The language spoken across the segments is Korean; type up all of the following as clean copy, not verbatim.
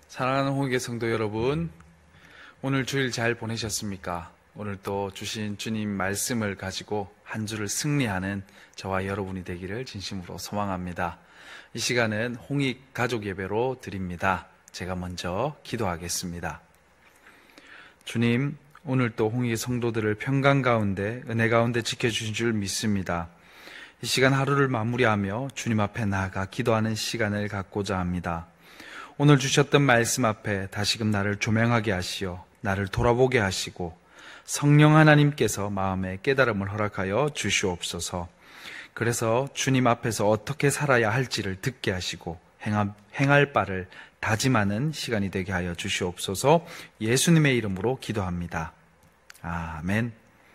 사랑하는 홍익의 성도 여러분, 오늘 주일 잘 보내셨습니까? 오늘 또 주신 주님 말씀을 가지고 한 주를 승리하는 저와 여러분이 되기를 진심으로 소망합니다. 이 시간은 홍익 가족 예배로 드립니다. 제가 먼저 기도하겠습니다. 주님, 오늘 또 홍익의 성도들을 평강 가운데, 은혜 가운데 지켜주신 줄 믿습니다. 이 시간 하루를 마무리하며 주님 앞에 나아가 기도하는 시간을 갖고자 합니다. 오늘 주셨던 말씀 앞에 다시금 나를 조명하게 하시어 나를 돌아보게 하시고 성령 하나님께서 마음에 깨달음을 허락하여 주시옵소서. 그래서 주님 앞에서 어떻게 살아야 할지를 듣게 하시고 행할 바를 다짐하는 시간이 되게 하여 주시옵소서. 예수님의 이름으로 기도합니다. 아멘.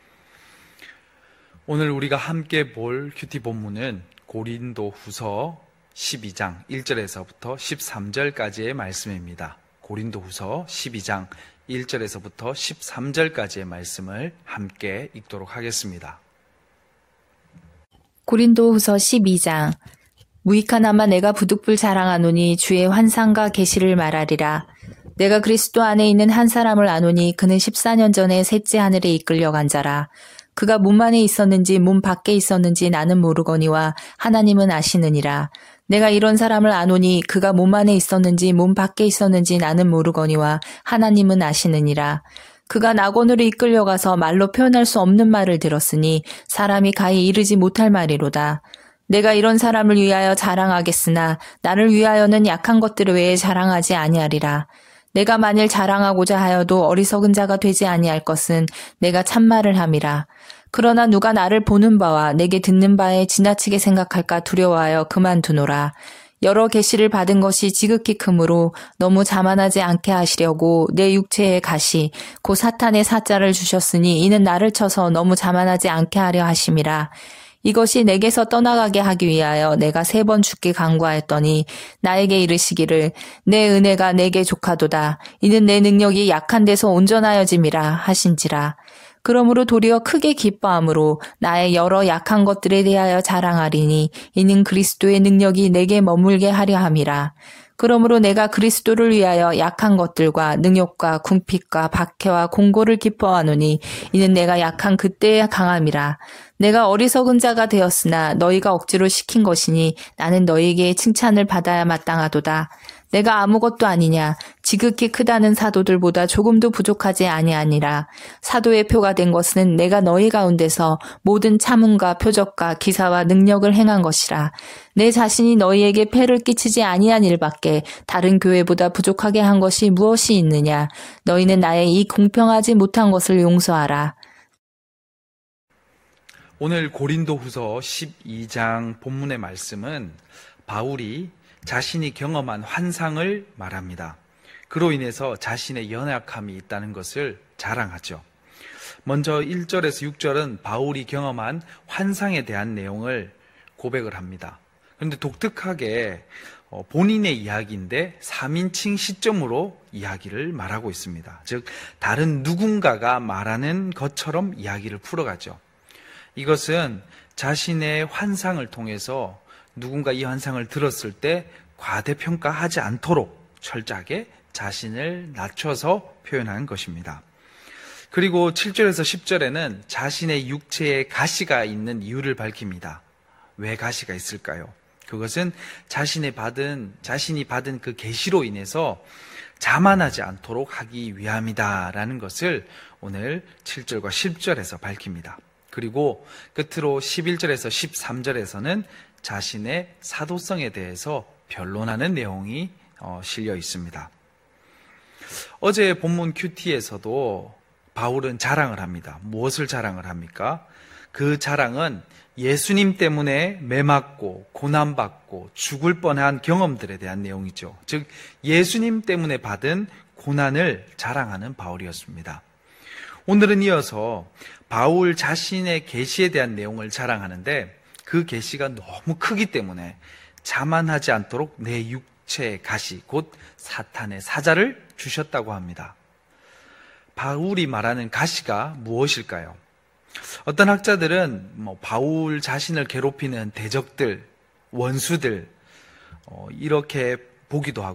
오늘 우리가 함께 볼 큐티 본문은 고린도후서 12장 1절에서부터 13절까지의 말씀입니다. 고린도후서 12장 1절에서부터 13절까지의 말씀을 함께 읽도록 하겠습니다. 고린도후서 12장. 무익하나마 내가 부득불 자랑하노니 주의 환상과 계시를 말하리라. 내가 그리스도 안에 있는 한 사람을 아노니 그는 14년 전에 셋째 하늘에 이끌려간 자라. 그가 몸 안에 있었는지 몸 밖에 있었는지 나는 모르거니와 하나님은 아시느니라. 내가 이런 사람을 아노니 그가 몸 안에 있었는지 몸 밖에 있었는지 나는 모르거니와 하나님은 아시느니라. 그가 낙원으로 이끌려가서 말로 표현할 수 없는 말을 들었으니 사람이 가히 이르지 못할 말이로다. 내가 이런 사람을 위하여 자랑하겠으나 나를 위하여는 약한 것들 외에 자랑하지 아니하리라. 내가 만일 자랑하고자 하여도 어리석은 자가 되지 아니할 것은 내가 참말을 함이라. 그러나 누가 나를 보는 바와 내게 듣는 바에 지나치게 생각할까 두려워하여 그만두노라. 여러 계시를 받은 것이 지극히 크므로 너무 자만하지 않게 하시려고 내 육체에 가시 곧 사탄의 사자를 주셨으니 이는 나를 쳐서 너무 자만하지 않게 하려 하심이라. 이것이 내게서 떠나가게 하기 위하여 내가 3번 죽게 간구하였더니 나에게 이르시기를 내 은혜가 내게 족하도다. 이는 내 능력이 약한 데서 온전하여짐이라 하신지라. 그러므로 도리어 크게 기뻐함으로 나의 여러 약한 것들에 대하여 자랑하리니 이는 그리스도의 능력이 내게 머물게 하려 함이라. 그러므로 내가 그리스도를 위하여 약한 것들과 능욕과 궁핍과 박해와 공고를 기뻐하노니 이는 내가 약한 그때의 강함이라. 내가 어리석은 자가 되었으나 너희가 억지로 시킨 것이니 나는 너희에게 칭찬을 받아야 마땅하도다. 내가 아무것도 아니냐. 지극히 크다는 사도들보다 조금도 부족하지 아니하니라. 사도의 표가 된 것은 내가 너희 가운데서 모든 참음과 표적과 기사와 능력을 행한 것이라. 내 자신이 너희에게 폐를 끼치지 아니한 일밖에 다른 교회보다 부족하게 한 것이 무엇이 있느냐. 너희는 나의 이 공평하지 못한 것을 용서하라. 오늘 고린도후서 12장 본문의 말씀은 바울이 자신이 경험한 환상을 말합니다. 그로 인해서 자신의 연약함이 있다는 것을 자랑하죠. 먼저 1절에서 6절은 바울이 경험한 환상에 대한 내용을 고백을 합니다. 그런데 독특하게 본인의 이야기인데 3인칭 시점으로 이야기를 말하고 있습니다. 즉 다른 누군가가 말하는 것처럼 이야기를 풀어가죠. 이것은 자신의 환상을 통해서 누군가 이 환상을 들었을 때 과대평가하지 않도록 철저하게 자신을 낮춰서 표현한 것입니다. 그리고 7절에서 10절에는 자신의 육체에 가시가 있는 이유를 밝힙니다. 왜 가시가 있을까요? 그것은 자신이 받은 그 계시로 인해서 자만하지 않도록 하기 위함이다라는 것을 오늘 7절과 10절에서 밝힙니다. 그리고 끝으로 11절에서 13절에서는 자신의 사도성에 대해서 변론하는 내용이 실려 있습니다. 어제 본문 큐티에서도 바울은 자랑을 합니다. 무엇을 자랑을 합니까? 그 자랑은 예수님 때문에 매맞고 고난받고 죽을 뻔한 경험들에 대한 내용이죠. 즉 예수님 때문에 받은 고난을 자랑하는 바울이었습니다. 오늘은 이어서 바울 자신의 계시에 대한 내용을 자랑하는데 그 계시가 너무 크기 때문에 자만하지 않도록 내 육체의 가시 곧 사탄의 사자를 주셨다고 합니다. 바울이 말하는 가시가 무엇일까요? 어떤 학자들은 바울 자신을 괴롭히는 대적들, 원수들 이렇게 보기도 하고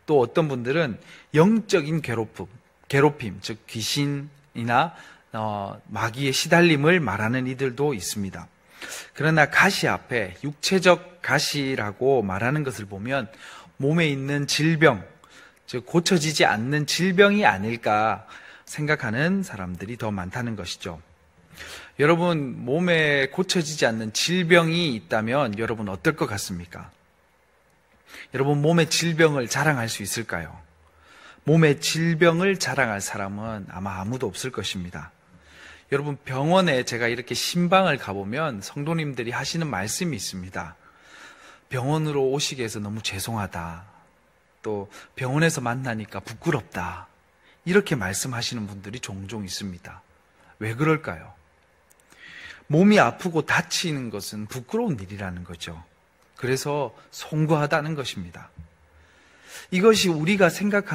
또 어떤 분들은 영적인 괴롭힘, 즉 귀신이나 마귀의 시달림을 말하는 이들도 있습니다. 그러나 가시 앞에 육체적 가시라고 말하는 것을 보면 몸에 있는 질병, 즉 고쳐지지 않는 질병이 아닐까 생각하는 사람들이 더 많다는 것이죠. 여러분, 몸에 고쳐지지 않는 질병이 있다면 여러분 어떨 것 같습니까? 여러분, 몸의 질병을 자랑할 수 있을까요? 몸의 질병을 자랑할 사람은 아마 아무도 없을 것입니다. 여러분, 병원에 제가 이렇게 신방을 가보면 성도님들이 하시는 말씀이 있습니다. 병원으로 오시게 해서 너무 죄송하다. 또 병원에서 만나니까 부끄럽다. 이렇게 말씀하시는 분들이 종종 있습니다. 왜 그럴까요? 몸이 아프고 다치는 것은 부끄러운 일이라는 거죠. 그래서 송구하다는 것입니다. 이것이 우리가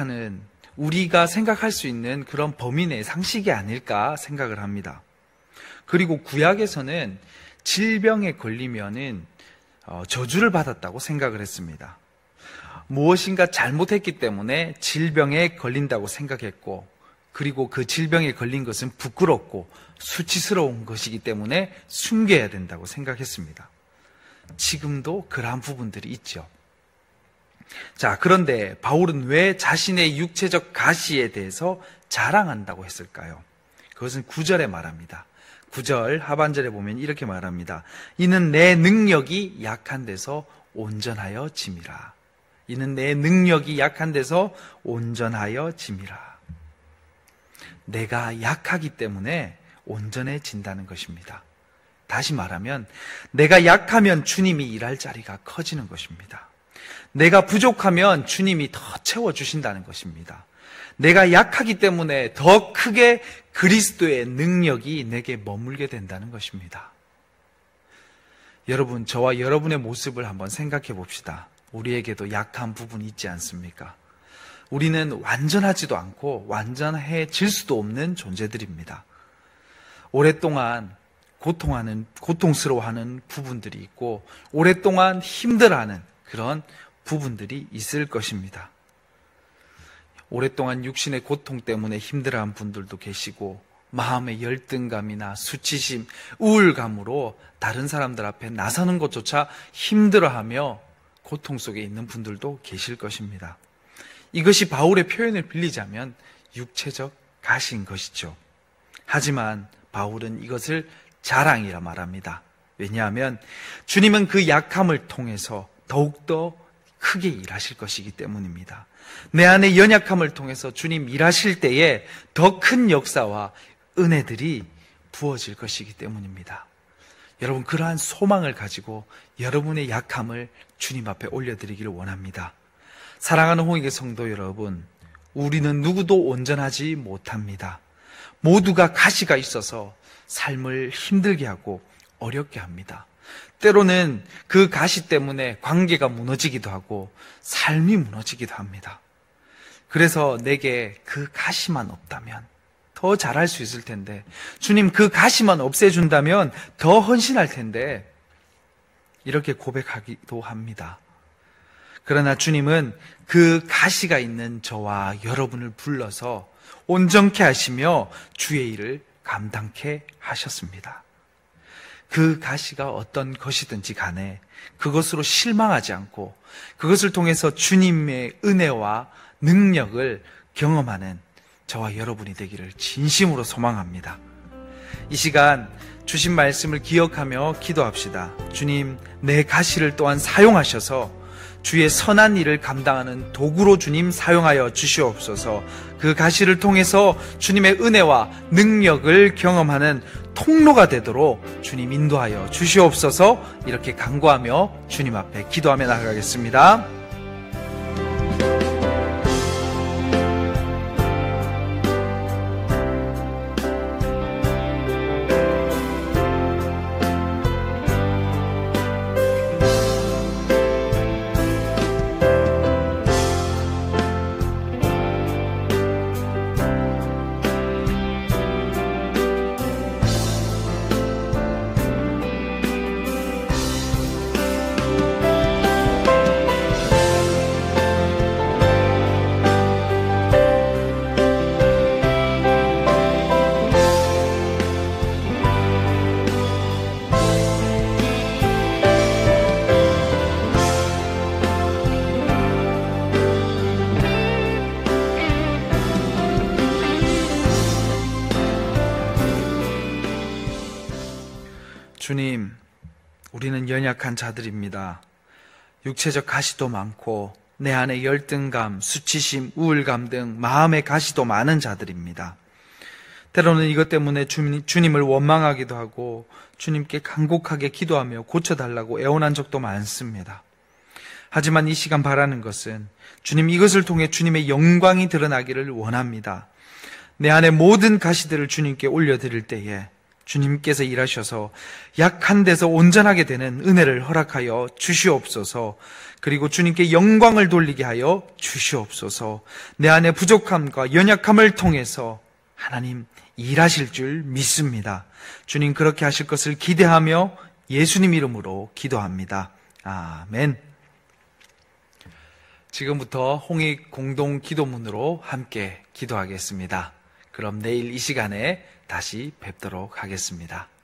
생각할 수 있는 그런 범위 내의 상식이 아닐까 생각을 합니다. 그리고 구약에서는 질병에 걸리면은 저주를 받았다고 생각을 했습니다. 무엇인가 잘못했기 때문에 질병에 걸린다고 생각했고, 그리고 그 질병에 걸린 것은 부끄럽고 수치스러운 것이기 때문에 숨겨야 된다고 생각했습니다. 지금도 그러한 부분들이 있죠. 자, 그런데 바울은 왜 자신의 육체적 가시에 대해서 자랑한다고 했을까요? 그것은 9절에 말합니다. 9절 하반절에 보면 이렇게 말합니다. 이는 내 능력이 약한 데서 온전하여 짐이라. 이는 내 능력이 약한 데서 온전하여 짐이라. 내가 약하기 때문에 온전해진다는 것입니다. 다시 말하면 내가 약하면 주님이 일할 자리가 커지는 것입니다. 내가 부족하면 주님이 더 채워주신다는 것입니다. 내가 약하기 때문에 더 크게 그리스도의 능력이 내게 머물게 된다는 것입니다. 여러분, 저와 여러분의 모습을 한번 생각해 봅시다. 우리에게도 약한 부분이 있지 않습니까? 우리는 완전하지도 않고 완전해질 수도 없는 존재들입니다. 오랫동안 고통스러워하는 부분들이 있고 오랫동안 힘들어하는 그런 부분들이 있을 것입니다. 오랫동안 육신의 고통 때문에 힘들어한 분들도 계시고 마음의 열등감이나 수치심, 우울감으로 다른 사람들 앞에 나서는 것조차 힘들어하며 고통 속에 있는 분들도 계실 것입니다. 이것이 바울의 표현을 빌리자면 육체적 가시인 것이죠. 하지만 바울은 이것을 자랑이라 말합니다. 왜냐하면 주님은 그 약함을 통해서 더욱더 크게 일하실 것이기 때문입니다. 내 안의 연약함을 통해서 주님 일하실 때에 더 큰 역사와 은혜들이 부어질 것이기 때문입니다. 여러분, 그러한 소망을 가지고 여러분의 약함을 주님 앞에 올려드리기를 원합니다. 사랑하는 홍익의 성도 여러분, 우리는 누구도 온전하지 못합니다. 모두가 가시가 있어서 삶을 힘들게 하고 어렵게 합니다. 때로는 그 가시 때문에 관계가 무너지기도 하고 삶이 무너지기도 합니다. 그래서 내게 그 가시만 없다면 더 잘할 수 있을 텐데, 주님 그 가시만 없애준다면 더 헌신할 텐데, 이렇게 고백하기도 합니다. 그러나 주님은 그 가시가 있는 저와 여러분을 불러서 온전케 하시며 주의 일을 감당케 하셨습니다. 그 가시가 어떤 것이든지 간에 그것으로 실망하지 않고 그것을 통해서 주님의 은혜와 능력을 경험하는 저와 여러분이 되기를 진심으로 소망합니다. 이 시간 주신 말씀을 기억하며 기도합시다. 주님, 내 가시를 또한 사용하셔서 주의 선한 일을 감당하는 도구로 주님 사용하여 주시옵소서. 그 가시를 통해서 주님의 은혜와 능력을 경험하는 통로가 되도록 주님 인도하여 주시옵소서. 이렇게 간구하며 주님 앞에 기도하며 나아가겠습니다. 주님, 우리는 연약한 자들입니다. 육체적 가시도 많고 내 안에 열등감, 수치심, 우울감 등 마음의 가시도 많은 자들입니다. 때로는 이것 때문에 주님을 원망하기도 하고 주님께 간곡하게 기도하며 고쳐달라고 애원한 적도 많습니다. 하지만 이 시간 바라는 것은 주님, 이것을 통해 주님의 영광이 드러나기를 원합니다. 내 안에 모든 가시들을 주님께 올려드릴 때에 주님께서 일하셔서 약한 데서 온전하게 되는 은혜를 허락하여 주시옵소서. 그리고 주님께 영광을 돌리게 하여 주시옵소서. 내 안에 부족함과 연약함을 통해서 하나님 일하실 줄 믿습니다. 주님 그렇게 하실 것을 기대하며 예수님 이름으로 기도합니다. 아멘. 지금부터 홍익 공동 기도문으로 함께 기도하겠습니다. 그럼 내일 이 시간에 다시 뵙도록 하겠습니다.